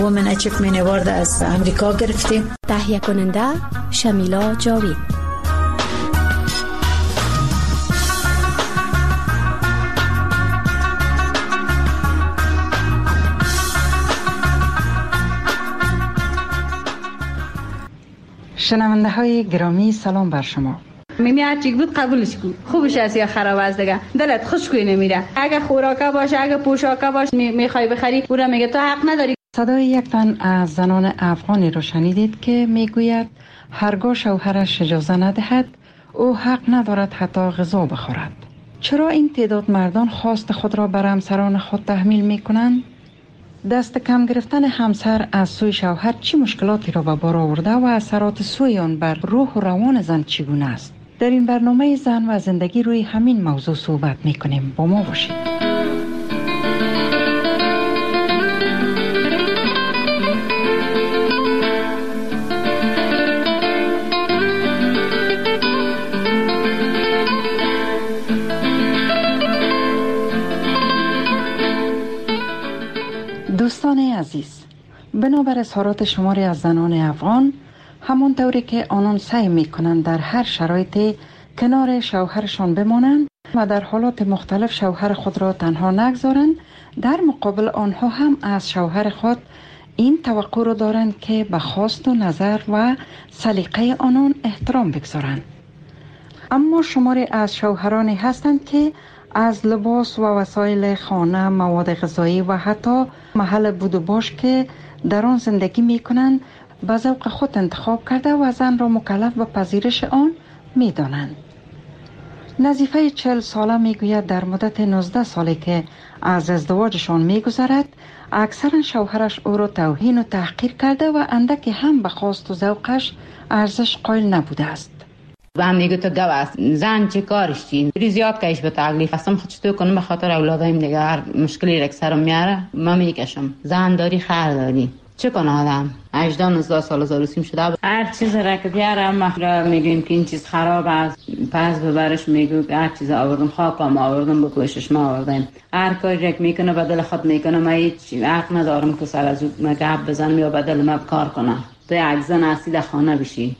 وومن اچیومنت اوارد از امریکا گرفتیم. تهیه کننده شمیلا جاوید. شنونده های گرامی سلام بر شما. میمی هرچی بود قبولش کن، خوبش است یا خراب است دیگه، دلت خوشگوی نمیره. اگه خوراکه باشه، اگه پوشاکه باشه میخوای بخری، اون میگه تو حق نداری. صدای یک تن از زنان افغانی را شنیدید که میگوید هرگاه شوهرش اجازه ندهد او حق ندارد حتی غذا بخورد. چرا این تعداد مردان خواست خود را بر همسران خود تحمیل میکنند؟ دست کم گرفتن همسر از سوی شوهر چه مشکلاتی را به بار آورده و اثرات سوی آن بر روح و روان زن چگونه است؟ در این برنامه زن و زندگی روی همین موضوع صحبت میکنیم. با ما باشید. دوستان عزیز، بنابر اظهارات شماری از زنان افغان، همون طوری که آنان سعی میکنند در هر شرایطی کنار شوهرشان بمانند و در حالات مختلف شوهر خود را تنها نگذارند، در مقابل آنها هم از شوهر خود این توقع را دارند که به خواست و نظر و سلیقه آنان احترام بگذارند. اما شماری از شوهرانی هستند که از لباس و وسایل خانه، مواد غذایی و حتی محل بود و باش که در آن زندگی می کنند به ذوق خود انتخاب کرده و زن را مکلف به پذیرش آن می دانند. نظیفه 40 ساله می گوید در مدت 19 سالی که از ازدواجشان می گذرد، اکثرا شوهرش او را توهین و تحقیر کرده و اندکی هم به خواست و ذوقش ارزش قائل نبوده است. و هم میگه تو گو است، زن چه کارش چین زیاد کهش به تکلیف هستم خود چطور کنم به خاطر اولادایم دیگه. هر مشکلی را که سرم میاره من میکشم. زن داری خر داری، چه کنه آدم 18-19 سال زاروسیم شده. هر چیز را که بیاره ما میگیم که این چیز خراب است، پس ببرش میگو هر چیز آوردم، خاکم آوردم، بکوشش ما آوردم. هر کاری که میکنه بدل خود میکنه. من هیچ حق ندارم که سر از اون گپ بزنم یا بدل ما کار کنم. تو یک زن اصیل خانه بشی.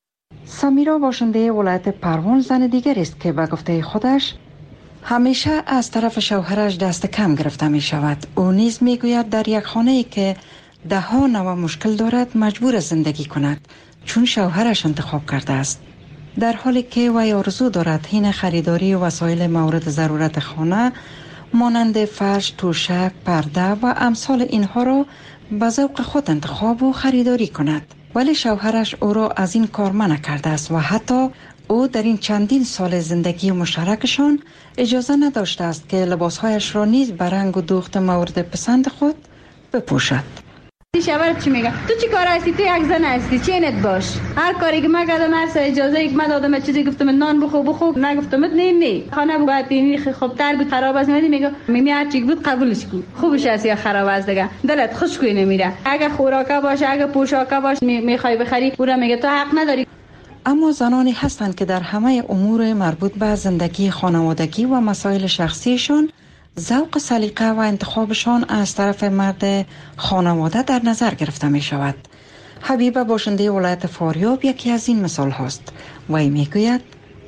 سمیرا باشنده ولایت پروان زن دیگر است که به گفته خودش همیشه از طرف شوهرش دست کم گرفته می شود. او نیز می گوید در یک خانه ای که ده ها نوع مشکل دارد مجبور زندگی کند چون شوهرش انتخاب کرده است، در حالی که وی آرزو دارد حین خریداری وسایل مورد ضرورت خانه مانند فرش، توشک، پرده و امثال اینها را به ذوق خود انتخاب و خریداری کند. ولی شوهرش او را از این کار منع کرده است و حتی او در این چندین سال زندگی مشترکشان اجازه نداشته است که لباسهایش را نیز به رنگ و دوخت مورد پسند خود بپوشد. شوهرت چی میگه؟ تو چی کار هستی؟ تو یک زن هستی، چینت باش. هر کاری که من کردم، هر اجازه ای که من دادم، چیزی گفتم نان بخو نگفتم نه خانه باید اینی خوب تر بود خراب است. میگه میمی هر چی بود قبولش کن، خوبش است یا خراب است دیگه، دلت خوشگوی نمیره. اگه خوراکه باشه، اگه پوشاکه باشه میخوای بخری، اون میگه تو حق نداری. اما زنانی هستند که در همه امور مربوط به زندگی خانوادگی و مسائل شخصیشان ذوق، سلیقه و انتخابشان از طرف مرد خانواده در نظر گرفته می شود. حبیبه باشنده ولایت فاریاب یکی از این مثال هست. وی می گوید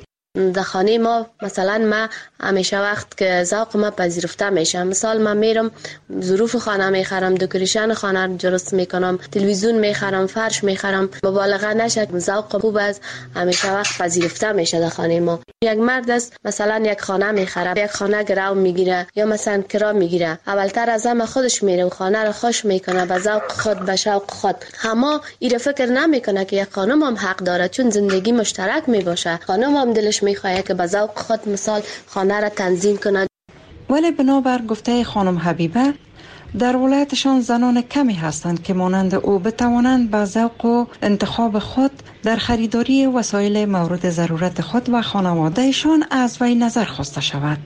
در خانه ما مثلا من همیشه وقت که ذوق ما پذیرفته میشه، مثال من میرم ظروف خانه میخرم، دکوریشن خانه درست میکنم، تلویزیون میخرم، فرش میخرم، مبالغه نشه، ذوق خوب است، همیشه وقت پذیرفته میشه در خانه ما. یک مرد است مثلا یک خانه میخره، یک خانه گرو میگیره یا مثلا کرا میگیره، اولتر از همه خودش میره و خانه رو خوش میکنه به ذوق خود، به شوق خود. اما این فکر نمیکنه که یک خانم هم حق داره، چون زندگی مشترک میباشه. خانم هم دلش میخواد که به ذوق خود مثال خانه را تنظیم کند. ولی بنابر گفته خانم حبیبه در ولایتشان زنان کمی هستند که مانند او بتوانند به ذوق و انتخاب خود در خریداری وسایل مورد ضرورت خود و خانوادهشان از وی نظر خواسته شود.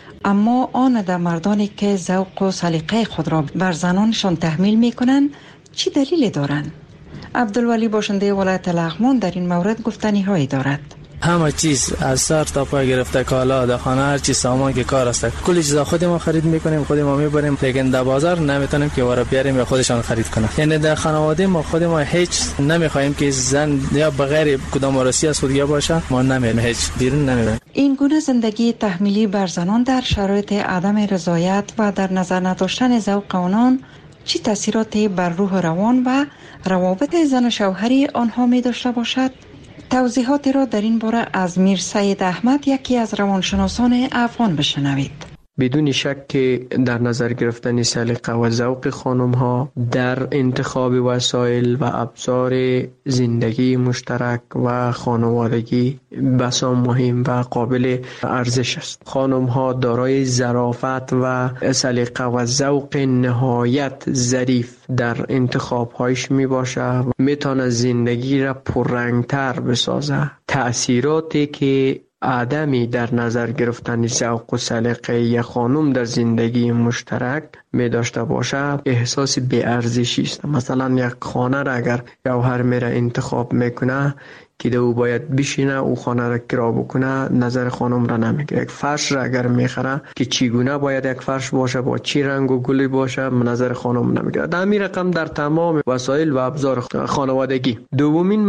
اما آن در مردانی که ذوق و سلیقه خود را بر زنانشان تحمیل می کنند چی دلیلی دارند؟ عبدالولی باشنده ولایت لغمان در این مورد گفتنی هایی دارد. همه چیز از سر تا پا گرفته، کالا در خانه، هر چیز سامان که کار است، کل چیزا خود ما خرید میکنیم، خود ما میبریم، لیکن در بازار نمیتونیم که ورا بیاریم یا خودشان خرید کنه. یعنی در خانواده ما خود ما هیچ نمیخوایم که زن یا بغیر کدام وارثی از خودیا باشه، ما نمیریم، هیچ بیرون نمیریم. این گونه زندگی تحمیلی بر زنان در شرایط عدم رضایت و در نظر نداشتن ذوق آنان چه تاثیراتی بر روح روان و روابط زن و شوهری آنها می داشته باشد؟ توضیحاتی را در این باره از میر سید احمد، یکی از روانشناسان افغان، بشنوید. بدون شک که در نظر گرفتن سلیقه و ذوق خانم ها در انتخاب وسایل و ابزار زندگی مشترک و خانوادگی بسیار مهم و قابل ارزش است. خانم ها دارای ظرافت و سلیقه و ذوق نهایت ظریف در انتخاب هایش می باشه، میتونه زندگی را پررنگتر بسازه. تأثیراتی که عدمی در نظر گرفتن ذوق و سلیقه یک خانم در زندگی مشترک می داشته باشه، احساس بی‌ارزشی است. مثلا یک خانه را اگر شوهر میره انتخاب میکنه که او باید بشینه او خانه را کرا بکنه، نظر خانم را نمیگیره. یک فرش را اگر میخره که چگونه باید یک فرش باشه، با چی رنگ و گلی باشه، نظر خانم نمیگیره. در همین رقم در تمام وسایل و ابزار خانوادگی. دومین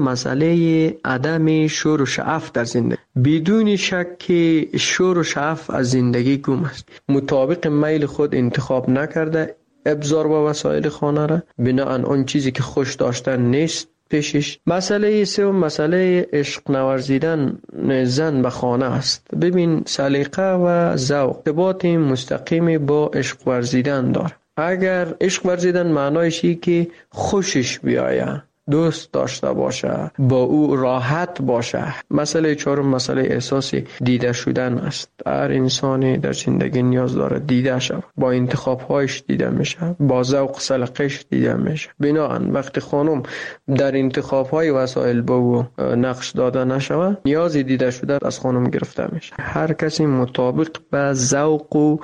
مسئله عدم شور و شعف در زندگی. بدون شک که شور و شعف از زندگی گم است. مطابق میل خود انتخاب نکرده ابزار و وسایل خانه را، بناهن آن چیزی که خوش داشتن نیست پیشش. مسئله سوم مسئله عشق نورزیدن زن به خانه است. ببین، سلیقه و ذوق ارتباط مستقیم با عشق ورزیدن داره. اگر عشق ورزیدن معنایش اینه که خوشش بیایه، دوست داشته باشه، با او راحت باشه. مسئله چهارم مسئله احساس دیده شدن است. هر انسانی در زندگی نیاز داره دیده شود، با انتخاب‌هایش دیده میشه، با ذوق سلیقه‌اش دیده میشه. بنابراین وقتی خانم در انتخاب‌های وسایل با او نقش داده نشود، نیاز دیده شده از خانم گرفته میشه. هر کسی مطابق به ذوق و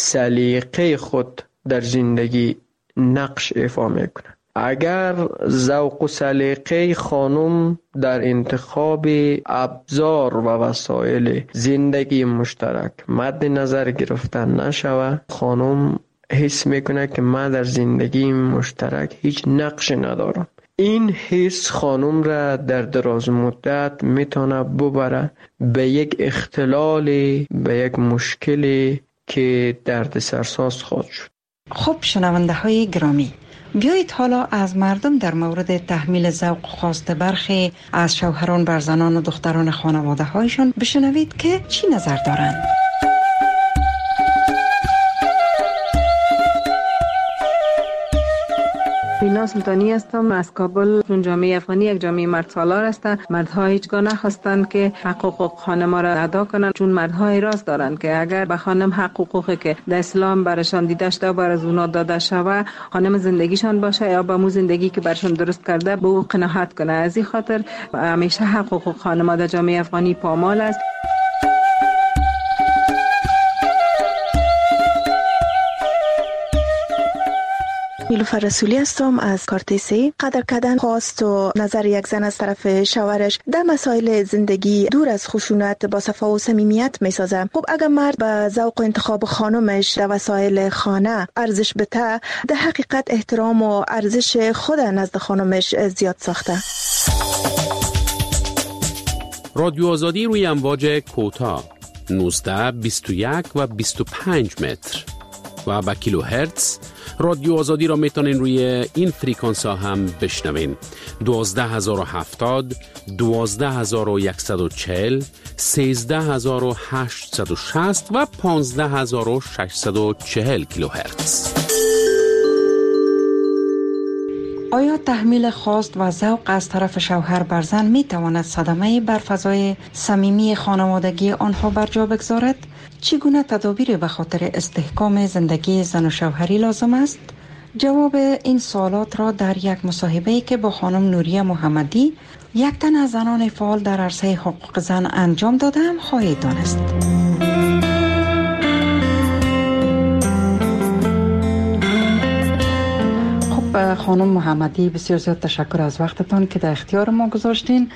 سلیقه خود در زندگی نقش ایفا میکنه. اگر ذوق و سلیقه خانم در انتخاب ابزار و وسایل زندگی مشترک مد نظر گرفتن نشود، خانم حس میکنه که من در زندگی مشترک هیچ نقش ندارم. این حس خانم را در دراز مدت میتونه ببره به یک اختلال، به یک مشکلی که دردسرساز خواهد شد. خب شنونده های گرامی، بیایید حالا از مردم در مورد تحمیل ذوق خواست برخی از شوهران بر زنان و دختران خانواده هایشان بشنوید که چی نظر دارند. بینا سلطانی هستم از کابل. چون جامعه افغانی یک جامعه مرد سالار است، مردها هیچگاه نخواستند که حقوق خانم را ادا کنند، چون مردها اعتراض دارند که اگر به خانم حقوقی که در اسلام برشان دیده شده بر از اونا داده شود، خانم زندگیشان باشه یا با مو زندگی که برشان درست کرده به او قناعت کنه. از این خاطر همیشه حقوق خانم در جامعه افغانی پامال است. نیلوفر رسولی هستم از کارتیسی. قدر کردن خواست و نظر یک زن از طرف شوهرش در مسائل زندگی دور از خشونت با صفا و صمیمیت میسازه. خب اگر مرد به ذوق و انتخاب خانمش در وسایل خانه ارزش بده، در حقیقت احترام و ارزش خود نزد خانمش زیاد ساخته. رادیو آزادی روی امواج کوتاه 19 21 و 25 متر و با کیلو هرتز. رادیو آزادی را میتونین روی این فریکانس ها هم بشنوین. 12070 12140 13860 و 15640 کیلوهرتز. آیا تحمیل خواست و ذوق از طرف شوهر بر زن می تواند صدمه بر فضای صمیمی خانوادگی آنها بر جا بگذارد؟ چگونه تدابیر به خاطر استحکام زندگی زن و شوهری لازم است؟ جواب این سوالات را در یک مصاحبه‌ای که با خانم نوریه محمدی، یک تن از زنان فعال در عرصه حقوق زن انجام دادم خواهید دانست. خب خب خانم محمدی، بسیار زیاد تشکر از وقتتان که در اختیار ما گذاشتین.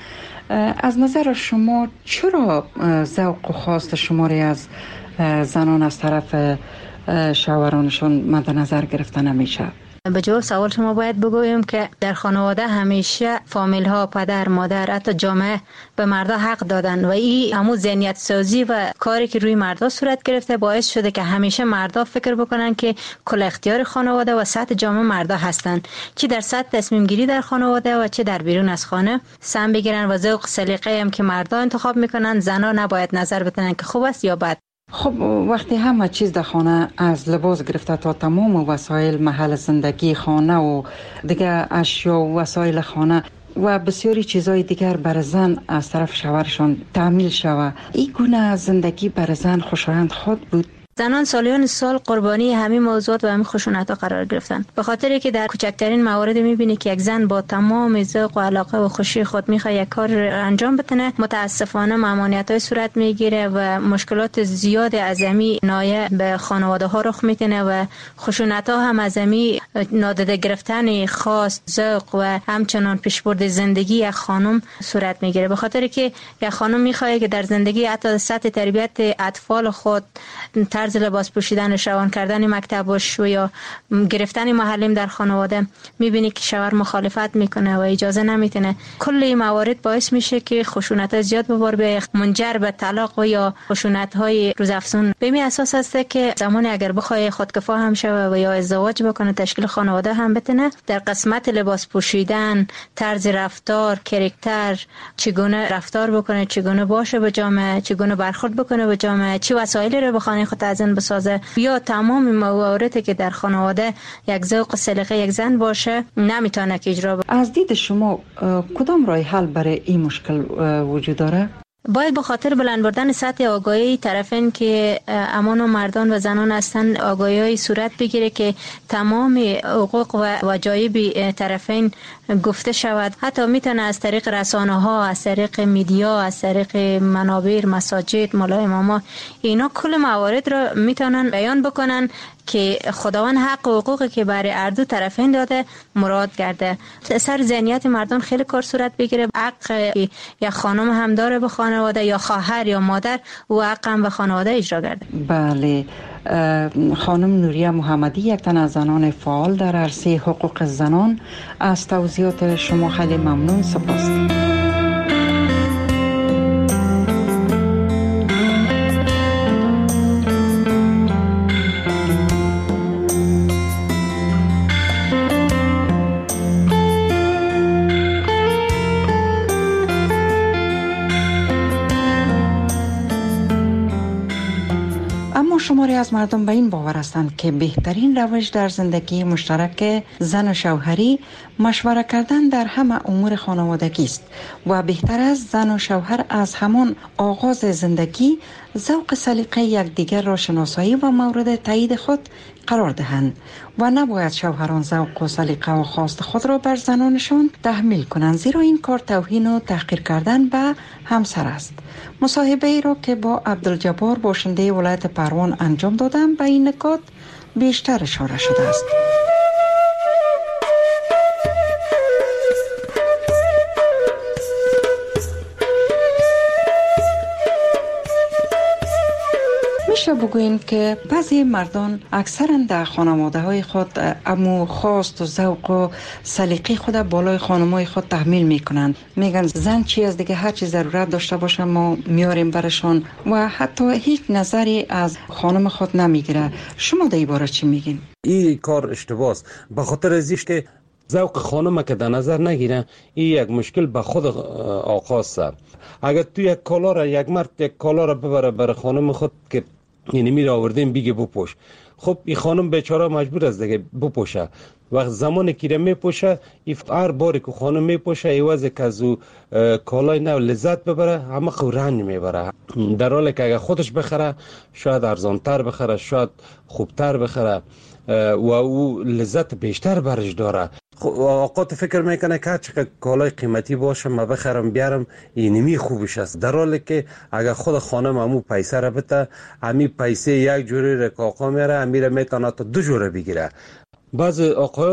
از نظر شما چرا ذوق و خواست شماری از زنان از طرف شوهرانشون مد نظر گرفته نمیشه؟ به جواب سوال شما باید بگویم که در خانواده همیشه فامیل ها، پدر، مادر، حتی جامعه به مردا حق دادن و این همون ذهنیت سازی و کاری که روی مردا صورت گرفته باعث شده که همیشه مردا فکر بکنن که کل اختیار خانواده و سطح جامعه مردا هستن، چه در سطح تصمیم گیری در خانواده و چه در بیرون از خانه سم بگیرن و ذوق سلیقه هم که مردا انتخاب میکنن زنا نباید نظر بدن که خوب است یا بد. خب وقتی همه چیز در خانه از لباس گرفته تا تمام وسایل محل زندگی خانه و دیگه اشیا و وسایل خانه و بسیاری چیزهای دیگر بر زن از طرف شوهرشان تحمیل شوه، این گونه زندگی بر زن خوشایند خود بود؟ زنان سالیان سال قربانی همین موضوعات و همین خشونت‌ها قرار گرفتن، به خاطری که در کوچکترین موارد می‌بینی که یک زن با تمام ذوق و علاقه و خوشی خود می‌خواد یک کار انجام بده، متاسفانه ممانعت‌های صورت می‌گیره و مشکلات زیاد عظیمی نایه به خانواده‌ها رخ می‌کنه و خشونت‌ها هم عظیمی نادیده گرفتن خواست، ذوق و همچنان پیشبرد زندگی یک خانم صورت می‌گیره، به خاطری که یک خانم می‌خواد که در زندگی حتی سطح تربیت اطفال خود، طرز لباس پوشیدن، روان کردن مکتبش و یا گرفتن معلم در خانواده میبینی که شوهر مخالفت میکنه و اجازه نمیتونه. کل این موارد باعث میشه که خشونت زیاد به بار بیاید، منجر به طلاق و یا خشونت های روزافزون. به این اساس است که زمانی اگر بخواد خودکفا هم شوه و یا ازدواج بکنه، تشکیل خانواده هم بتونه، در قسمت لباس پوشیدن، طرز رفتار، کاراکتر، چگونه رفتار بکنه، چگونه باشه به جامعه، چگونه برخورد بکنه به جامعه، چه وسایلی رو به خانه خود تزیین بسازه، یا تمام مواردی که در خانواده یک ذوق سلیقه یک زن باشه نمیتونه که اجرا بکنه. از دید شما کدام راه حل برای این مشکل وجود داره؟ باید به خاطر بلند بردن سطح آگاهی طرفین که امان و مردان و زنان هستند آگاهی صورت بگیره که تمام حقوق و وجایب طرفین گفته شود. حتی میتونه از طریق رسانه ها، از طریق میدیا، از طریق منابر، مساجد، مولای اماما، اینا کل موارد رو میتونن بیان بکنن که خداوند حق و حقوقی که برای هر دو طرفین داده مراد گرده. سر ذهنیت مردان خیلی کار صورت بگیره. حق یا خانم هم داره به خانواده، یا خواهر یا مادر، و حق هم به خانواده اجرا کرده. بله. خانم نوریه محمدی، یک تن از زنان فعال در عرصه حقوق زنان، از توضیحات شما خیلی ممنون. سپاس. شماری از مردم به این باور هستند که بهترین روش در زندگی مشترک زن و شوهری مشوره کردن در همه امور خانوادگی است و بهتر است زن و شوهر از همان آغاز زندگی ذوق سلیقه یکدیگر را شناسایی و مورد تایید خود قرار دهند و نباید شوهران ذوق و سلیقه و خواست خود را بر زنانشان تحمیل کنند، زیرا این کار توهین و تحقیر کردن به همسر است. مصاحبه ای را که با عبدالجبار باشنده ولایت پروان انجام دادم به این نکات بیشتر اشاره شده است. میشه بگوییم که بعضی مردان اکثرا در خانواده‌های خود امو خواست و ذوق و سلیقه خود بالای خانم‌های خود تحمیل میکنند. میگن زن چی از دیگه، هر چی ضرورت داشته باشه ما میاریم برشان و حتی هیچ نظری از خانم خود نمیگیره. شما در این باره چی میگین؟ این کار اشتباهه، به خاطر ازیش که ذوق خانم که در نظر نگیره، این یک مشکل به خود آقاست. اگر تو یک کالا را، یک مرد یک کالا را ببره برای خانم خود که یعنی میره آوردیم بیگه بپوش، خب این خانم بیچاره مجبور است دیگه بپوشه. وقت زمانی که میپوشه، هر باری که خانم میپوشه ایوازه که از او کالای نو لذت ببره، همه خود رنج میبره، در حالی که اگر خودش بخره شاید ارزانتر بخره، شاید خوبتر بخره و او لذت بیشتر برش داره. آقا تو فکر میکنه که چقدر کالای قیمتی باشه ما بخرم بیارم اینمی خوبش است، در حالی که اگر خود خانم همو پیسه را بده، همی پیسه یک جوری رکاقا میره، همی را میتونه تا 2 جوره بگیره. بعض آقایان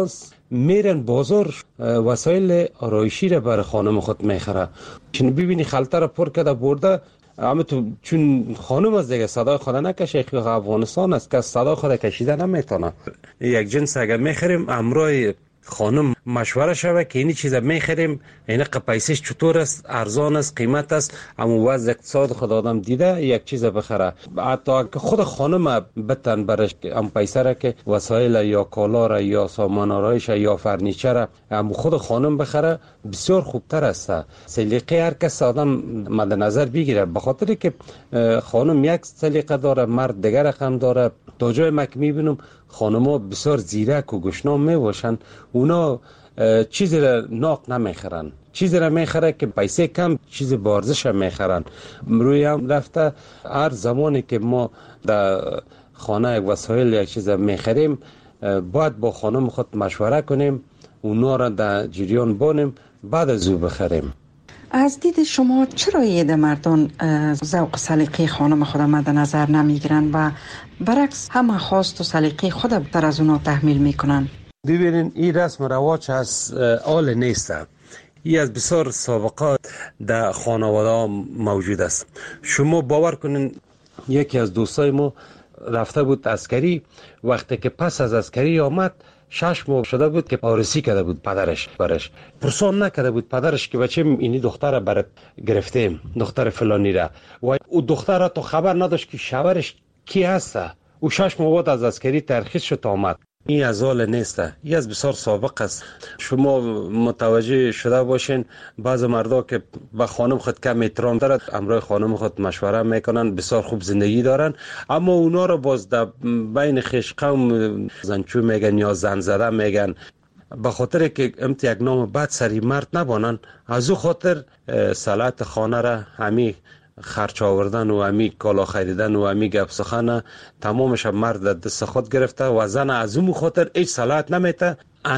میرن بازار وسایل آرایشی را برای خانم خود میخره. چون ببینی خلطه را پر کرده برده، اما تو چون خانم از دیگه صدای خود نکشه، خیلی افغانستان است که صدای خود کشیده نمیتونه. یک جنس اگر میخریم امرای خانم مشوره شوه که اینی چیزا میخریم، این پیسش چطور است، ارزان است، قیمت است، اما وضع اقتصاد خود آدم دیده یک چیز بخره. حتی که خود خانم بتن برش ام پیسه را که وسایل یا کالا را یا سامان آرایش یا فرنیچر ام خود خانم بخره بسیار خوبتر است. سلیقه هر کس آدم مد نظر بگیره، به خاطر که خانم یک سلیقه داره، مرد دیگر رقم داره. تا جای مک میبینم خانم‌ها بسیار زیرک و گشنام میباشن، اونا چیزی را ناق نمیخرن، چیزی را میخره که پیسه کم چیز بارزش هم میخرن. روی هم رفته هر زمانی که ما در خانه یک وسایل یک چیز میخریم باید با خانم خود مشوره کنیم، اونا را در جریان بانیم، بعد از او بخریم. از دید شما چرا ایده مردان ذوق سلیقه خانم خود مد نظر نمیگیرن و برعکس همه خواست و سلیقه خود بیشتر از اونا تحمیل میکنن؟ ببینین این رسم رواج از آل نیست، این از بسیار سابقه در خانواده موجود است. شما باور کنین یکی از دوستای ما رفته بود عسکری، وقتی که پس از عسکری آمد 6 ماه شده بود که آرسی کرده بود پدرش برش، پرسان نکرده بود پدرش که بچه اینی دختر برات گرفتیم، دختر فلانی را، و او دختر تو خبر نداشت که شوهرش کی هست. او 6 ماه بعد از عسکری ترخیص شد آمد. این از حال نیست، این از بسیار سابق است. شما متوجه شده باشین بعض مردا که به خانم خود کم احترام دارد، امرای خانم خود مشوره میکنن، بسیار خوب زندگی دارن، اما اونا رو باز در بین خویش قوم زنچو میگن یا زن زده میگن، به خاطر که امت یک نام بد سری مرد نبانن. از او خاطر صلاحیت خانه را همی خرچ آوردن و همی کالا خریدن و همی گپ سخن تمامش مرد دست خود گرفته و زن از اون خاطر هیچ صلاحیت نمیته.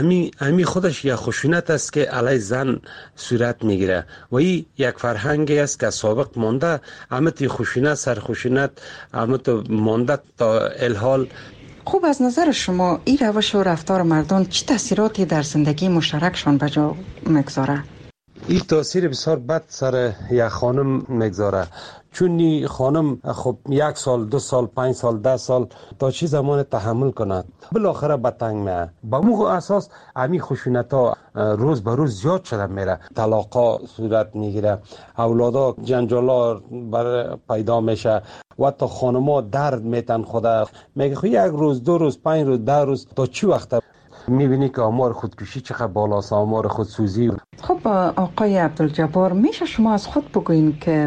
همی خودش یک خشونت است که علی زن صورت میگیره و این یک فرهنگی است که سابق مانده. همت خشونت سر خشونت همت مانده تا الحال. خوب، از نظر شما این روش و رفتار مردان چه تاثیراتی در زندگی مشترکشان به جا میگذاره؟ این تاثیر بسیار بد سر یک خانم میگذاره، چون خانم خب 1 سال 2 سال 5 سال 10 سال تا چی زمان تحمل کند، بالاخره به تنگ میه. با مو اساس امی خشونت ها روز به روز زیاد شده میره، طلاقا صورت میگیره، اولادا جنجالا بر پیدا میشه و تا خانما درد میتن خدا میگه خب 1 روز 2 روز 5 روز 10 روز تا چی وقت میبینی که آمار خودکشی چقدر بالاست، آمار خودسوزی. خب آقای عبدالجبار، میشه شما از خود بگوین که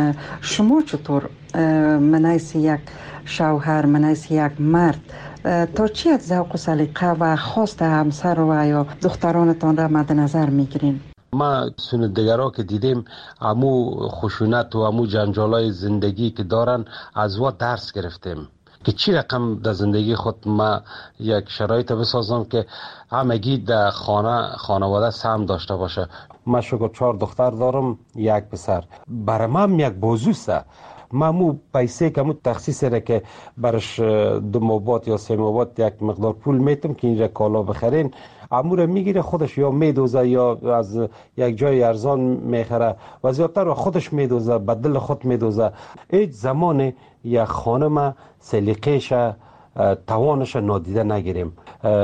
شما چطور منیس یک شوهر، منیس یک مرد تا چی از ذوق و سلیقه و خواست همسر و یا دخترانتان را مد نظر میگیرین؟ ما سندگرها که دیدیم امو خشونت و امو جنجالای زندگی که دارن از وا درس گرفتیم که چی رقم در زندگی خود ما یک شرایط بسازم که همگی در خانواده سهم داشته باشه. من شکر 4 دختر دارم 1 پسر، برای من یک بازوسته. مو پیسه که مو تخصیص را که برش 2 ماه بعد یا 3 ماه بعد یک مقدار پول میتم که اینجا کالا بخرین، امور میگیره خودش یا میدوزه یا از یک جای ارزان میخره و زیادتر خودش میدوزه، به دل خود میدوزه. هیچ زمان یک خانم سلیقه‌ش توانش نادیده نگیریم.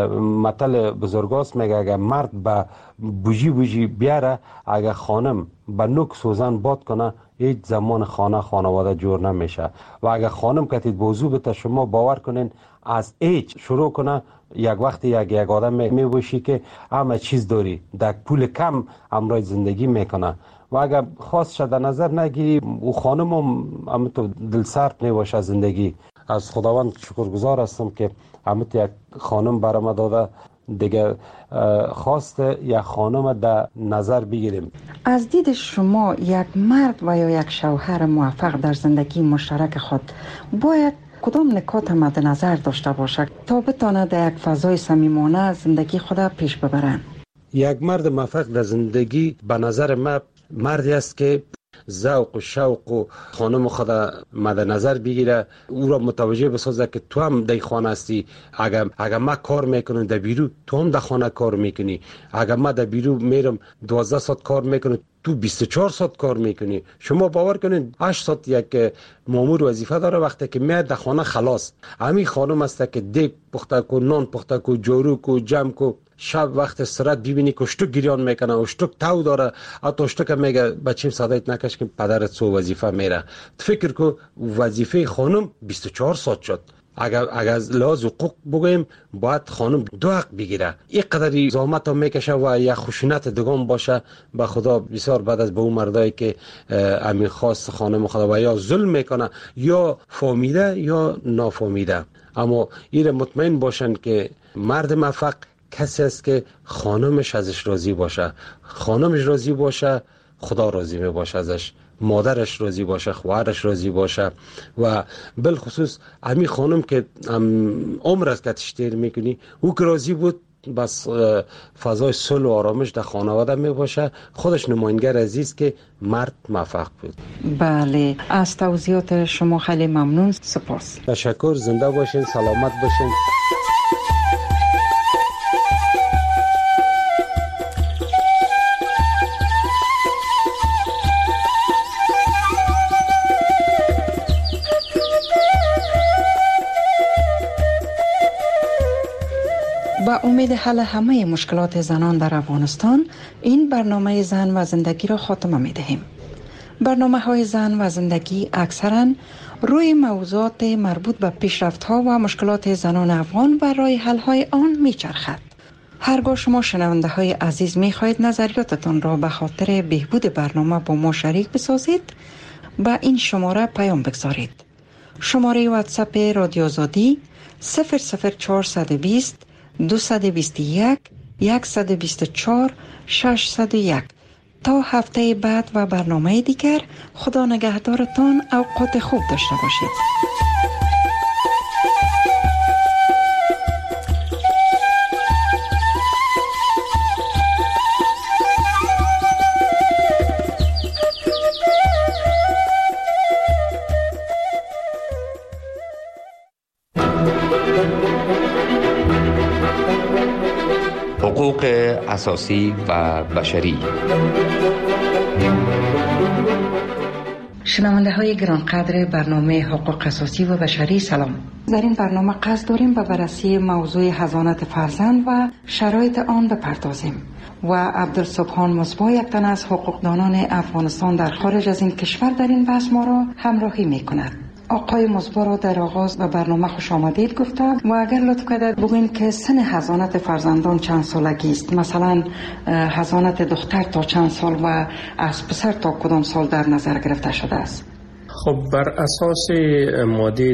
مثل بزرگاست میگه اگر مرد به بوجی بیاره، اگر خانم به نوک سوزن باد کنه، هیچ زمان خانواده جور نمیشه. و اگر خانم کتید بوزو بته، شما باور کنین از هیچ شروع کنه، یک وقت یک آدم میبوشی که همه چیز داری، در پول کم امرای زندگی میکنه. و اگر خواست شده نظر نگیری، او خانم هم تو دل سرد میباشه زندگی. از خداوند شکرگزار هستم که همت یک خانم برام داده، دیگه خواست یک خانم در نظر بگیریم. از دید شما یک مرد و یا یک شوهر موفق در زندگی مشترک خود باید کدام نکات مد نظر داشته باشد تا بتانه در یک فضای صمیمانه زندگی خود پیش ببرند؟ یک مرد موفق در زندگی به نظر من مردی است که ذوق و شوق و خانم خود مد نظر بگیره، او را متوجه بسازه که تو هم در خانه هستی. اگر ما کار میکنم در بیرو، تو هم در خانه کار میکنی. اگر ما در بیرو میرم 12 ساعت کار میکنم، تو 24 ساعت کار میکنی. شما باور کنین 8 ساعت یک مامور وظیفه داره، وقتی که میاد در خانه خلاص. همین خانم است که دیگ پخته کو، نان پخته کو، جارو کو، جمع کو. شب وقت استراحت ببینی که اشتک گریان میکنه، اشتک تو داره، حتی اشتک میگه بچیم صدایت نکش که پدرت سو وظیفه میره. فکر کو وظیفه خانم 24 ساعت شد. اگر از لحاظ حقوق بگویم باید خانم 2 حق بگیره. این قدری زحمت هم میکشه و یا خشونت دگان باشه. به خدا بسیار بعد از به اون مردایی که امین خواست خانم خدا و یا ظلم میکنه یا فهمیده یا نافهمیده. اما این مطمئن باشن که مرد موفق کسی است که خانمش ازش راضی باشه. خانمش راضی باشه، خدا راضی می باشه ازش. مادرش راضی باشه، خواهرش راضی باشه. و بالخصوص امی خانم که عمر است که تشتیر میکنی، او که راضی بود، بس فضای صلح و آرامش در خانواده می باشه. خودش نماینگر عزیز که مرد موفق بود. بله، از توضیحات شما خیلی ممنون. سپاس. تشکر. زنده باشین، سلامت باشین. با امید حل همه مشکلات زنان در افغانستان، این برنامه زن و زندگی را خاتمه می دهیم. برنامه های زن و زندگی اکثرا روی موضوعات مربوط به پیشرفت ها و مشکلات زنان افغان و راه حل های آن می چرخد. هرگاه شما شنونده های عزیز می خواهید نظریاتتان را به خاطر بهبود برنامه با ما شریک بسازید، با این شماره پیام بگذارید. شماره واتساپ رادیو آزادی 00420 221 124 601. تا هفته بعد و برنامه دیگر، خدا نگهدارتان. اوقات خوب داشته باشید. حقوق اساسی و بشری. شنونده های گرانقدر برنامه حقوق اساسی و بشری، سلام. در این برنامه قصد داریم به بررسی موضوع حضانت فرزند و شرایط آن بپردازیم و عبدالسبحان مصباح، یک تن از حقوقدانان افغانستان در خارج از این کشور، در این بحث ما را همراهی می کند. آقای مصباح را در آغاز به برنامه خوش آمدید گفته و اگر لطف کنید بگوین که سن حضانت فرزندان چند سالگی است؟ مثلا حضانت دختر تا چند سال و از پسر تا کدام سال در نظر گرفته شده است؟ خب بر اساس ماده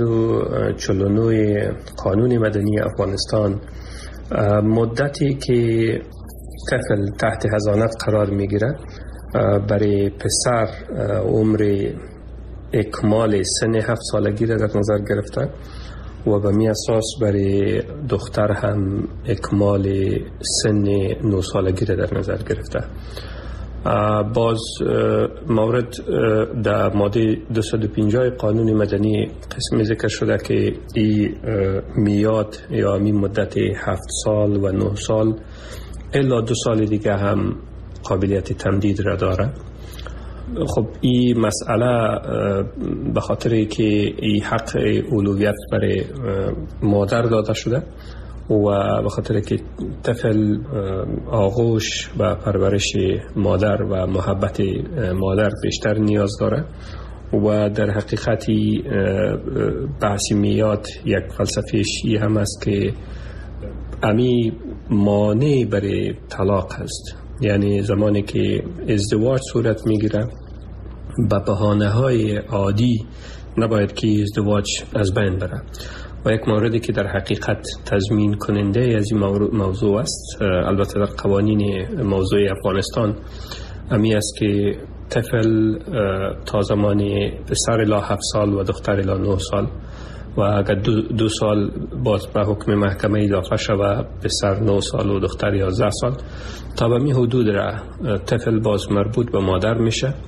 249 قانون مدنی افغانستان، مدتی که طفل تحت حضانت قرار میگیره برای پسر عمر اکمال سن 7 سالگی را در نظر گرفته و به می اساس برای دختر هم اکمال سن 9 سالگی را در نظر گرفته. باز مورد در ماده 250 قانون مدنی قسمی ذکر شده که این میاد یا می مدت 7 سال و 9 سال الا 2 سال دیگه هم قابلیت تمدید را داره. خب این مسئله به خاطر که این حق اولویت برای مادر داده شده و به خاطر که طفل آغوش و پرورش مادر و محبت مادر بیشتر نیاز داره و در حقیقت بحثی میاد یک فلسفه‌اش هم است که امی مانع برای طلاق هست. یعنی زمانی که ازدواج صورت میگیره به بهانه‌های عادی نباید که ازدواج از بین بره و یک موردی که در حقیقت تضمین کننده از این موضوع است، البته در قوانین موضوع افغانستان امی است که طفل تا زمانی پسر الی 7 سال و دختر الی 9 سال و اگر 2 سال باز به حکم محکمه اضافه شود پسر 9 سال و دختر 11 سال، تا به می حدود را طفل باز مربوط به مادر میشه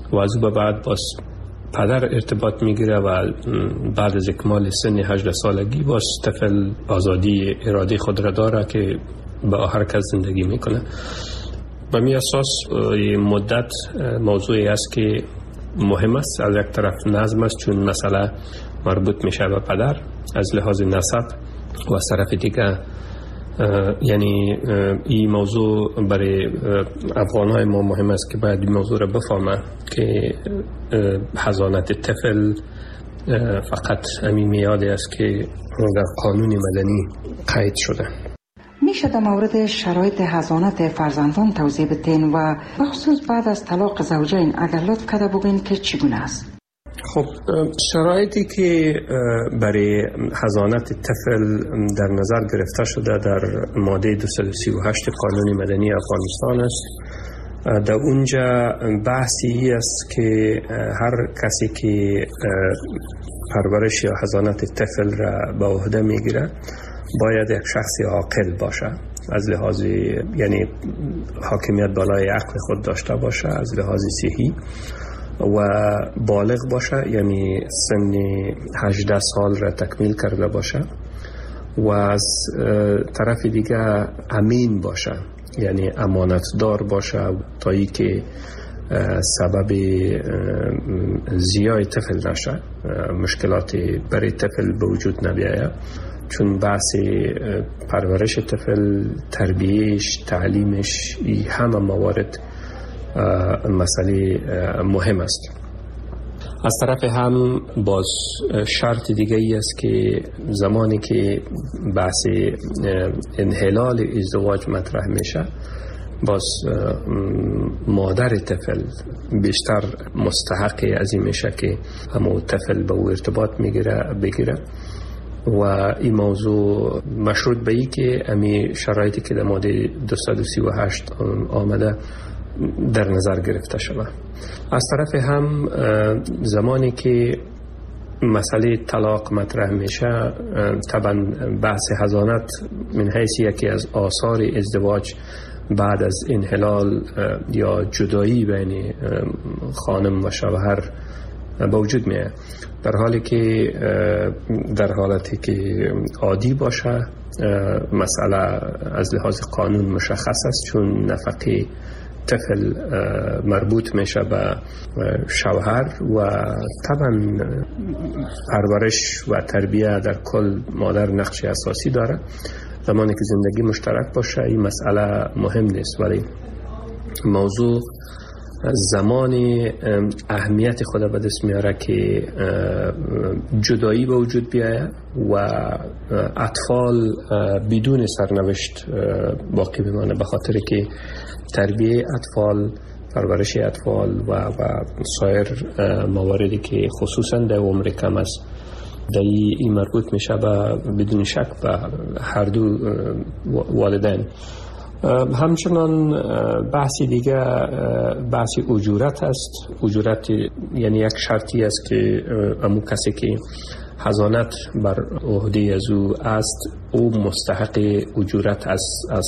و از او به بعد باز پدر ارتباط میگیره و بعد از اکمال سن 18 سالگی باز طفل آزادی اراده خود را داره که به هر کس زندگی میکنه. به می اساس مدت موضوعی است که مهم است. از یک طرف نظم است چون مسئله مربوط میشه به پدر از لحاظ نسب و از طرف دیگه یعنی این موضوع برای افغانهای ما مهم است که باید این موضوع را بفهمه که حضانت طفل فقط همین میادی است که در قانون مدنی قید شده. میشه در مورد شرایط حضانت فرزندان توضیح بدین و بخصوص بعد از طلاق زوجین اگر لطف کرده بگین که چگونه است؟ خب شرایطی که برای حضانت طفل در نظر گرفته شده در ماده 238 قانون مدنی افغانستان است. در اونجا بحثی است که هر کسی که پرورش یا حضانت طفل را به عهده میگیره باید یک شخص عاقل باشه، از لحاظ یعنی حاکمیت بالای عقل خود داشته باشه، از لحاظ صحی و بالغ باشه، یعنی سن 18 سال را تکمیل کرده باشه و از طرف دیگه امین باشه، یعنی امانتدار باشه تا ای که سبب زیای طفل نشه، مشکلات برای طفل به وجود نبیاید. چون بحث پرورش طفل، تربیهش، تعلیمش، همه موارد مسئله مهم است. از طرف هم باز شرط دیگه ای است که زمانی که بحث انحلال ازدواج مطرح میشه باز مادر طفل بیشتر مستحق از این میشه که همون طفل به او ارتباط بگیره و این موضوع مشروط به ای که امی شرایطی که در ماده 238 آمده در نظر گرفته شده. از طرف هم زمانی که مسئله طلاق مطرح میشه طبعا بحث حضانت من حیث یکی از آثار ازدواج بعد از انحلال یا جدایی بین خانم و شوهر به وجود میاد، در حالی که در حالتی که عادی باشه مسئله از لحاظ قانون مشخص است، چون نفقه طفل مربوط میشه به شوهر و طبعا پرورش و تربیه در کل مادر نقش اساسی داره. زمانی که زندگی مشترک باشه این مسئله مهم نیست، ولی موضوع زمان اهمیت خود به دست میاره که جدایی به وجود بیاید و اطفال بدون سرنوشت باقی بمانه، به خاطر که تربیه اطفال، پرورش اطفال و سایر مواردی که خصوصا در عمر کم است در این مربوط میشه بدون شک به هر دو والدین. همچنان بحثی دیگه بحث اجورت است. اجورت یعنی یک شرطی است که امو کسی که حضانت بر عهده از او است او مستحق اجورت از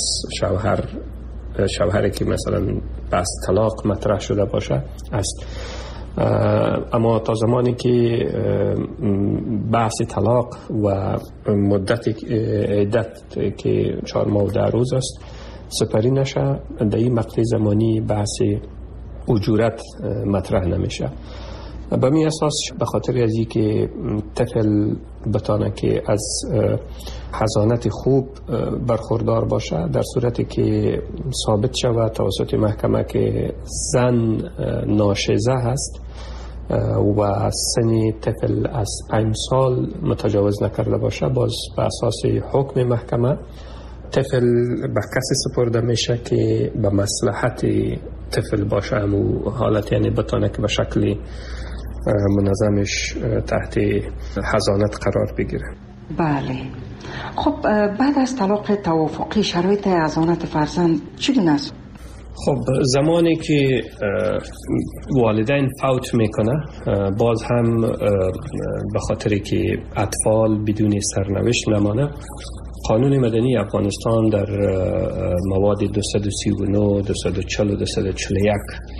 شوهری که مثلا بحث طلاق مطرح شده باشه است. اما تا زمانی که بحث طلاق و مدت عدت که 4 ماه و 10 روز است سپری نشه، در این مقطع زمانی بحث اجورت مطرح نمیشه. به می اساس به خاطر از این که طفل بتانه که از حضانت خوب برخوردار باشه، در صورتی که ثابت شود توسط محکمه که زن ناشزه هست و سن طفل از 5 سال متجاوز نکرده باشه، باز به اساس حکم محکمه طفل به کسی سپرده میشه که به مصلحت طفل باشه، همون حالت یعنی بتانه که به شکل منظمش تحت حضانت قرار بگیره. بله. خب بعد از طلاق توافقی شرایط حضانت فرزند چگونه است؟ خب زمانی که والدین فوت میکنه باز هم به خاطر که اطفال بدون سرنوشت نمانه، قانون مدنی افغانستان در مواد 239، 240 و 241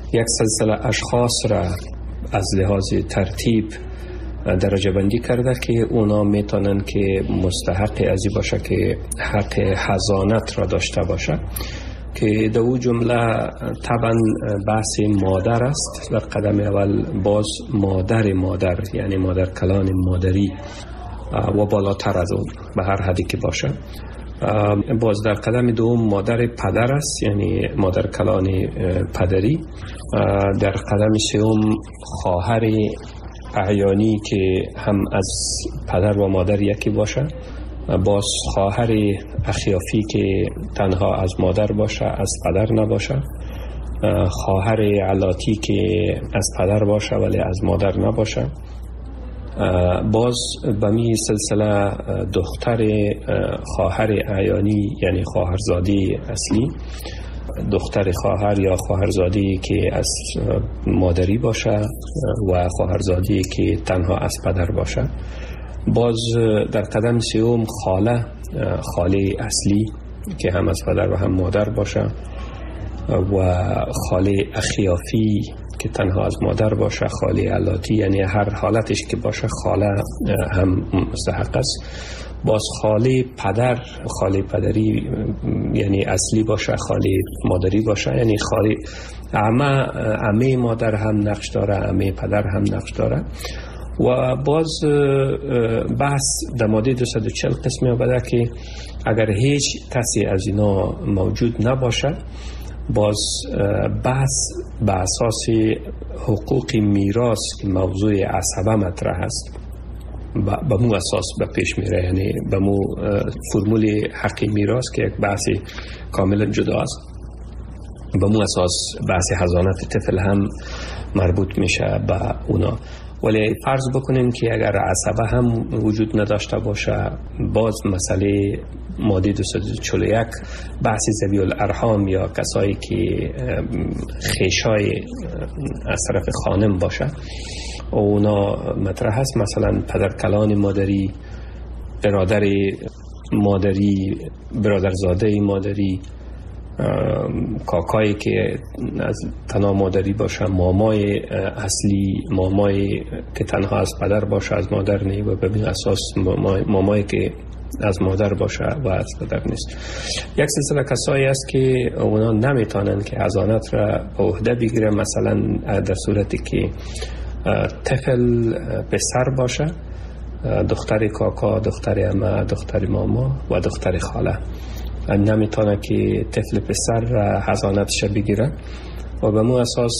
یک سلسله اشخاص را از لحاظ ترتیب درجه بندی کرده که اونا میتونن که مستحق ازی باشه که حق حضانت را داشته باشه، که در اون جمله طبعا بحث مادر است. در قدم اول باز مادر یعنی مادر کلان مادری و بالاتر از اون به هر حدی که باشه. باز در قدم دوم مادر پدر است، یعنی مادر کلان پدری. در قدم سوم خواهر اعیانی که هم از پدر و مادر یکی باشه. باز خواهر اخیافی که تنها از مادر باشه، از پدر نباشه. خواهر علاتی که از پدر باشه ولی از مادر نباشه. باز به می سلسله دختر خواهر اعیانی یعنی خواهرزادی اصلی، دختر خواهر یا خواهرزادی که از مادری باشه و خواهرزادی که تنها از پدر باشه. باز در قدم سوم خاله اصلی که هم از پدر و هم مادر باشه و خاله اخیافی که تنها از مادر باشه. خاله علاتی یعنی هر حالتش که باشه خاله هم مستحق است. باز خاله پدری یعنی اصلی باشه، خاله مادری باشه، یعنی خاله عمه مادر هم نقش داره، عمه پدر هم نقش داره. و باز بحث در ماده 240 قسمی آمده که اگر هیچ کسی از اینا موجود نباشه، باز بحث به اساس حقوق میراث که موضوع عصبه مطرح است به مو اساس به پیش میره، یعنی به مو فرمول حق میراث که یک بحث کاملا جدا است، به مو اساس بحث حضانت طفل هم مربوط میشه به اونا. ولی فرض بکنیم که اگر عصبه هم وجود نداشته باشه، باز مسئله ماده 241 بحث ذوی الارحام یا کسایی که خیشای از طرف خانم باشه اونا مطرح هست. مثلا پدرکلان مادری، برادر مادری، برادرزاده مادری، کاکایی که از تنها مادری باشه، مامای اصلی، مامای که تنها از پدر باشه از مادر نه و به اساس مامایی که از مادر باشه و از پدر نیست. یک سلسله کسایی است که اونا نمیتونن که حضانت را به عهده بگیرن، مثلا در صورتی که طفل پسر باشه، دختر کاکا، دختر عمه، دختر ماما و دختر خاله نمیتونه که طفل پسر را حضانتش بگیره. و به مو اساس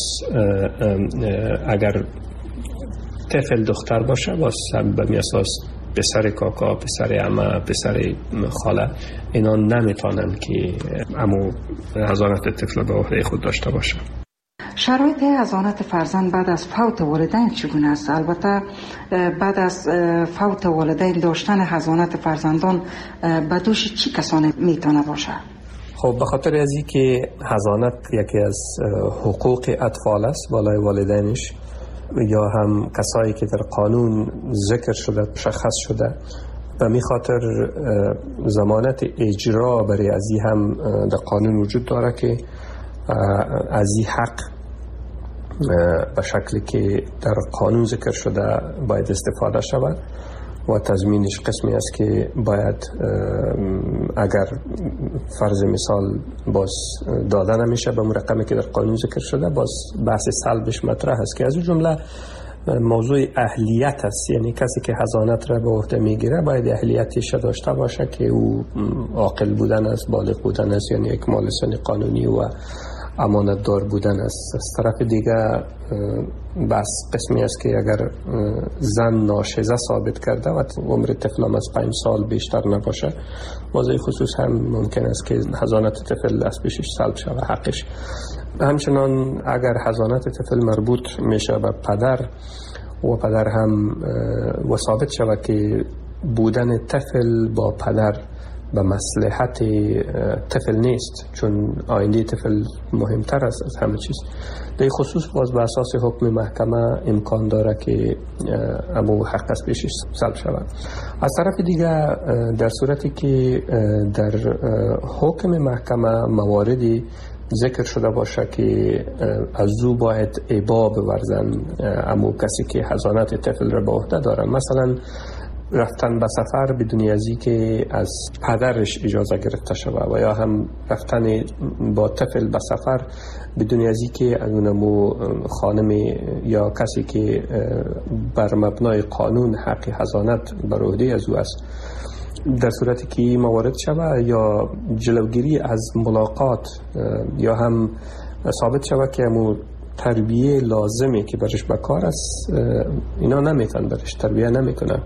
اگر طفل دختر باشه باز به می اساس پسر کاکا، پسر عمه، پسر خاله اینا نمیتونن که امو حضانت طفل به عهده خود داشته باشه. شرایط حضانت فرزند بعد از فوت والدین چگونه است؟ البته بعد از فوت والدین داشتن حضانت فرزندان به دوش چی کسانی میتونه باشه؟ خب به خاطر از این که حضانت یکی از حقوق اطفال است بالای والدینش، یا هم کسایی که در قانون ذکر شده مشخص شده، به می خاطر ضمانت اجرا برای از این هم در قانون وجود داره که از این حق به شکلی که در قانون ذکر شده باید استفاده شود و تضمینش قسمی است که باید اگر فرض مثال باز داده نمیشه به رقمی که در قانون ذکر شده، باز بحث سلبش مطرح است که از اون جمله موضوع اهلیت است. یعنی کسی که حضانت را به عهده میگیره باید اهلیتش داشته باشه که او عاقل بودن است، بالغ بودن است، یعنی یک مال سن قانونی و امانت دار بودن است. از طرف دیگه بس قسمی است که اگر زن ناشزه ثابت کرده و عمر طفل از 5 سال بیشتر نباشه، موضوع خصوص هم ممکن است که حضانت طفل از پیشش سلب شود حقش. همچنان اگر حضانت طفل مربوط میشه به پدر و پدر هم و ثابت شود که بودن طفل با پدر به مصلحت طفل نیست، چون آینده طفل مهمتر است از همه چیز، در خصوص باز به اساس حکم محکمه امکان داره که امو حق از پیشش سلب شود. از طرف دیگه در صورتی که در حکم محکمه مواردی ذکر شده باشه که از او باید ابا بورزن امو کسی که حضانت طفل را به عهده داره. مثلا رفتن به سفر بدون ازی که از پدرش اجازه گرفته شود، و یا هم رفتن با طفل به سفر بدون ازی که اونمو خانم یا کسی که بر مبنای قانون حق حضانت بر عهده از او است، در صورتی که موارد شود یا جلوگیری از ملاقات یا هم ثابت شود که امو تربیه لازمه که برش بکار است اینا نمیتن برش تربیه نمیکنه،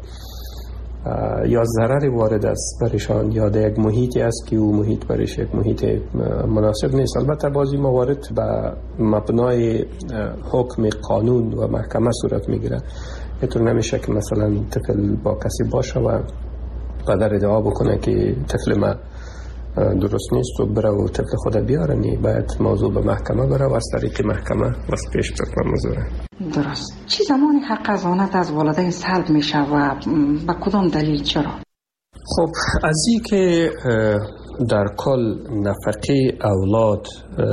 یا ضرر وارد است برشان، یا در یک محیطی است که او محیط برش یک محیط مناسب نیست. البته بعضی موارد به مبنای حکم قانون و محکمه صورت میگیره. اینطور نمیشه که مثلا طفل با کسی باشه و پدر ادعا بکنه که طفل ما درست نیست و بره و طفل خود بیاره. نی باید موضوع به محکمه بره و از طریق محکمه واسه پیش بره موضوع. درست. چی زمان حق حضانت از والدین سلب میشه و با کدام دلیل چرا؟ خب از این که در کل نفقه اولاد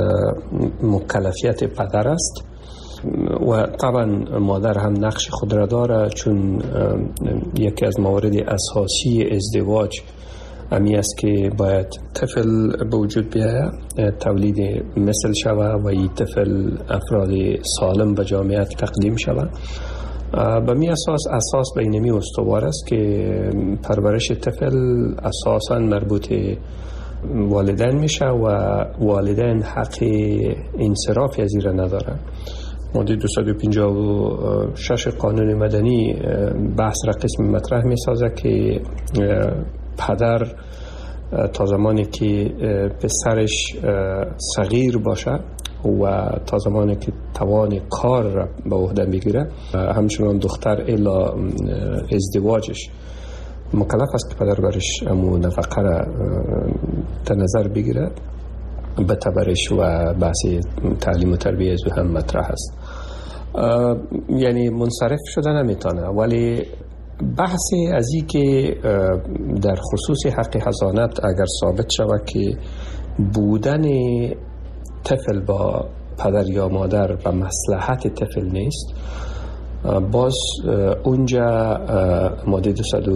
مکلفیت پدر است و طبعا مادر هم نقش خود را داره، چون یکی از موارد اساسی ازدواج امی است که باید طفل به وجود بیاید، تولید مثل شود و این طفل افراد سالم به جامعه تقدیم شود. به می اساس بینمی استوار است که پرورش طفل اساساً مربوط والدین میشه و والدین حق انصرافی از این را ندارن. ماده 256 قانون مدنی بحث را قسم مطرح می سازه که پدر تا زمانی که پسرش صغیر باشه و تا زمانی که توان کار را به عهده بگیره، همچنان دختر الا ازدواجش مکلف است که پدر برش امو نفقه را در نظر بگیره. به تبرش و بحث تعلیم و تربیه از هم مطرح است. یعنی منصرف شده نمیتونه، ولی بحثی از این که در خصوص حق حضانت اگر ثابت شود که بودن طفل با پدر یا مادر و مصلحت طفل نیست، باز اونجا ماده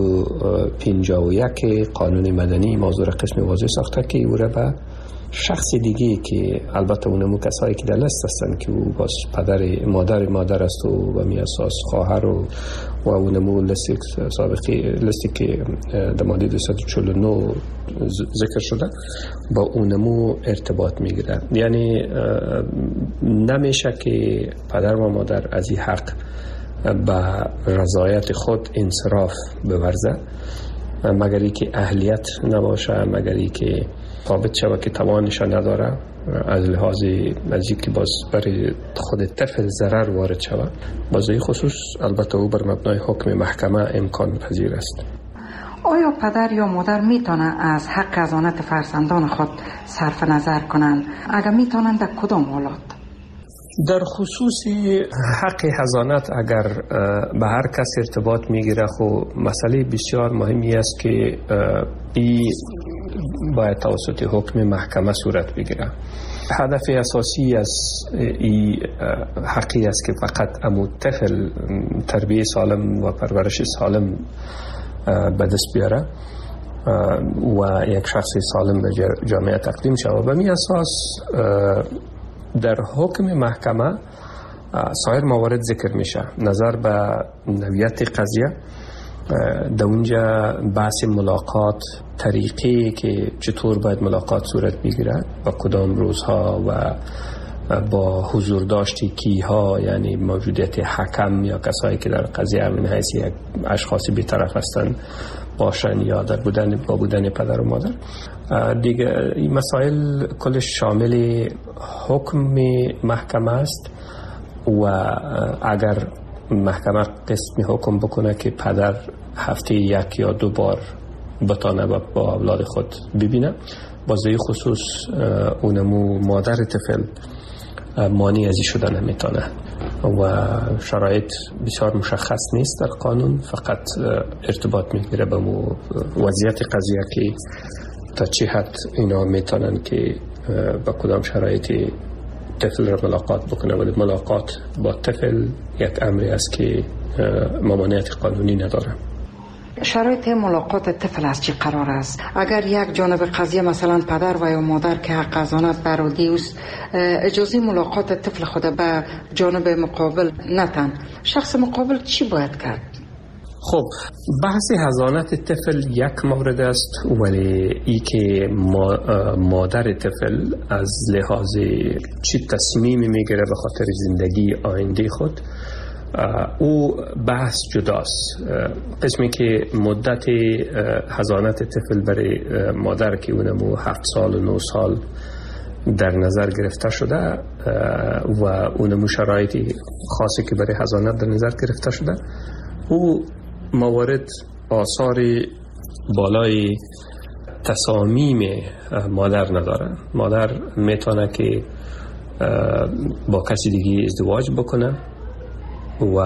251 قانون مدنی موضوع قسم واضح ساخته که او را به شخص دیگه که البته اونمو کسایی که در لست هستن که او باز پدر مادر است و می اساس خواهر و اونمو لستی که در ماده 249 ذکر شده با اونمو ارتباط میگیره. یعنی نمیشه که پدر و مادر از این حق به رضایت خود انصراف بورزه مگر ای که اهلیت نباشه، مگر ای که ثابت شود که توانش نداره، از لحاظ از اینکه باز برای خود طفل ضرر وارد شود. باز این خصوص البته او بر مبنای حکم محکمه امکان پذیر است. آیا پدر یا مادر میتونن از حق حضانت فرزندان خود صرف نظر کنند؟ اگر میتونن در کدام حالات؟ در خصوص حق حضانت اگر به هر کس ارتباط میگیره، خب مسئله بسیار مهمی است که این باید توسط حکم محکمه صورت بگیره. هدف اساسی از این حقی است که فقط امو طفل تربیه سالم و پرورش سالم به دست بیاره و یک شخص سالم به جامعه تقدیم شود. و می اساس در حکم محکمه سایر موارد ذکر میشه. نظر به نوعیت قضیه، در اونجا بحث ملاقات، طریقی که چطور باید ملاقات صورت بگیره و کدام روزها و با حضور داشتی کیها، یعنی موجودیت حکم یا کسایی که در قضیه همین حیث یک اشخاصی بی‌طرف هستن باشن یا در بودن پدر و مادر. دیگه این مسائل کلش شامل حکم محکمه است و اگر محکمه قسم حکم بکنه که پدر هفته 1 یا 2 بار بتانه با اولاد خود ببینه، بازه خصوص اونمو مادر طفل مانع ازی شده نمیتونه و شرایط بسیار مشخص نیست در قانون، فقط ارتباط میگیره به وضعیت قضیه که تا چه حد اینا میتونن که با کدام شرایطی طفل را ملاقات بکنه، ولی ملاقات با طفل یک امری است که ممانعت قانونی نداره. شرایط ملاقات طفل از چی قرار است؟ اگر یک جانب قضیه مثلا پدر و یا مادر که حق حضانت برادی است اجازه ملاقات طفل خود به جانب مقابل نتن، شخص مقابل چی باید کرد؟ خب بحث حضانت طفل یک مورد است، ولی ای که مادر طفل از لحاظ چی تصمیمی میگیره به خاطر زندگی آینده خود، او بحث جداست. قسمی که مدت حضانت طفل برای مادر که اونمو 7 سال و 9 سال در نظر گرفته شده و اونمو شرایطی خاصی که برای حضانت در نظر گرفته شده، او موارد آثار بالای تصامیم مادر نداره. مادر میتونه که با کسی دیگه ازدواج بکنه و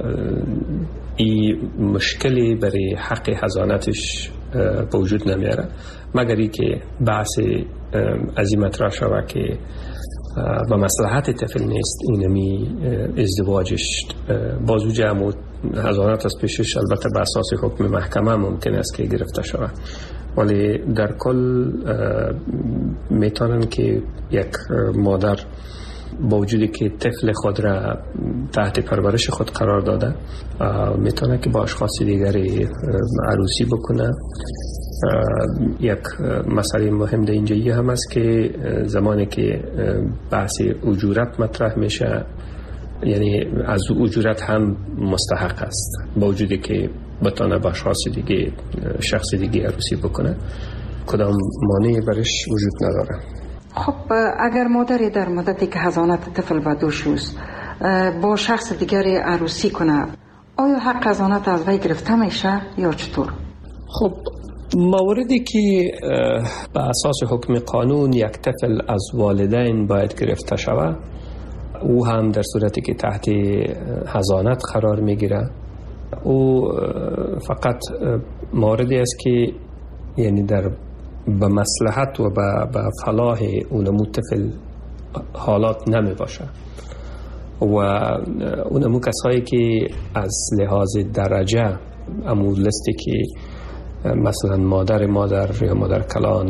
این مشکلی برای حق حضانتش به وجود نمیاره، مگر ای که بحث از این مطرح شود که و مصلحت طفل نیست اینمی ازدواجش بازو جمع و حضانت از پیشش البته به اساس حکم محکمه ممکن است که گرفته شود، ولی در کل میتونن که یک مادر با وجودی که طفل خود را تحت پرورش خود قرار داده میتونه که با اشخاص دیگری عروسی بکنه. یک مسئله مهم در اینجایی هم است که زمانی که بحث اجورت مطرح میشه، یعنی از اجورت هم مستحق است با وجودی که بتونه با اشخاص دیگه شخص دیگه عروسی بکنه، کدام مانعی برش وجود نداره. خب اگر مادری در مدتی که حضانت طفل به دوش است با شخص دیگری عروسی کنه، آیا حق حضانت از وی گرفته میشه یا چطور؟ خب موردی که به اساس حکم قانون یک طفل از والدین باید گرفته شود، او هم در صورتی که تحت حضانت قرار میگیره، او فقط موردی است که یعنی در به مصلحت و به فلاح اونمو طفل حالات نمی باشه و اونمو کسایی که از لحاظ درجه امو لستی که مثلا مادر یا مادر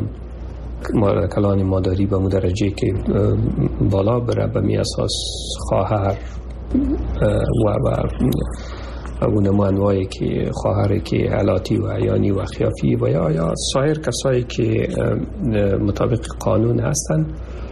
کلان مادری به درجه که بالا بره، به می اساس خواهر و اونمو انواعی که خواهری که علاتی و عیانی و خیافی و یا سایر کسایی که مطابق قانون هستن،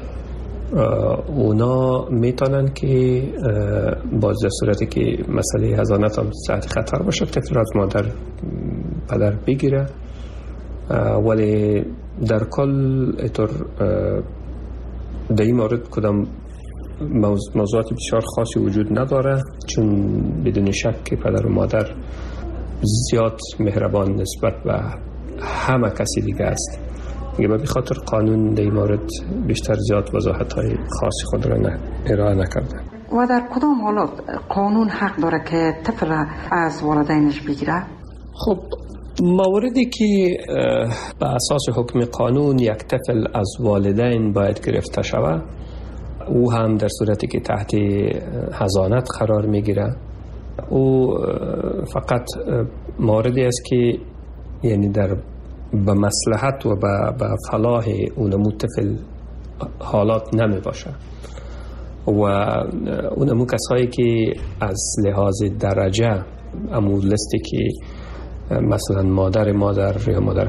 اونا میتونن که باز در صورتی که مسئله حضانت هم تحت خطر باشه طفل از مادر پدر بگیره، ولی در کل اطور در این مورد کدام موضوعات بسیار خاصی وجود نداره، چون بدون شک که پدر و مادر زیاد مهربان نسبت به همه کسی دیگه است. به خاطر قانون در این مورد بیشتر زیاد وضاحت های خاصی خود را ارائه نکرده. و در کدام حالات قانون حق داره که طفل از والدینش بگیره؟ خب موردی که به اساس حکم قانون یک طفل از والدین باید گرفته شود، او هم در صورتی که تحت حضانت قرار میگیره، او فقط موردی است که یعنی در به مصلحت و به فلاح اونمو طفل حالات نمی باشه و اونمو کسایی که از لحاظ درجه امو لستی که مثلا مادر یا مادر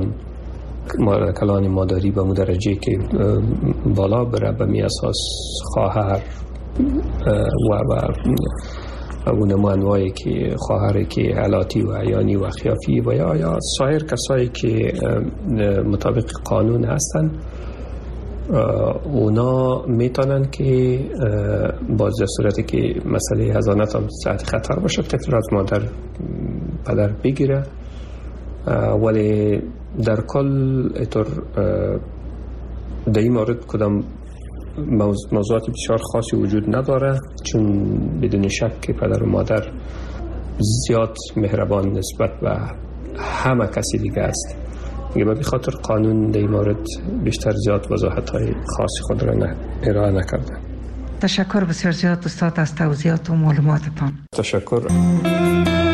کلان مادری به درجه که بالا بره، به می اساس خواهر و اونمو انواعی که خواهری که علاتی و عیانی و خیافی و یا سایر کسایی که مطابق قانون هستن، اونا میتونن که باز در صورتی که مسئله حضانت هم تحت خطر باشه طفل از مادر پدر بگیره، ولی در کل اطور در این مورد کدام موضوعات بسیار خاصی وجود نداره، چون بدون شک که پدر و مادر زیاد مهربان نسبت به همه کسی دیگه است. به خاطر قانون در این مورد بیشتر زیاد وضاحت های خاصی خود را ارائه نکرده. تشکر بسیار زیاد استاد از توضیحات و معلوماتتان. تشکر.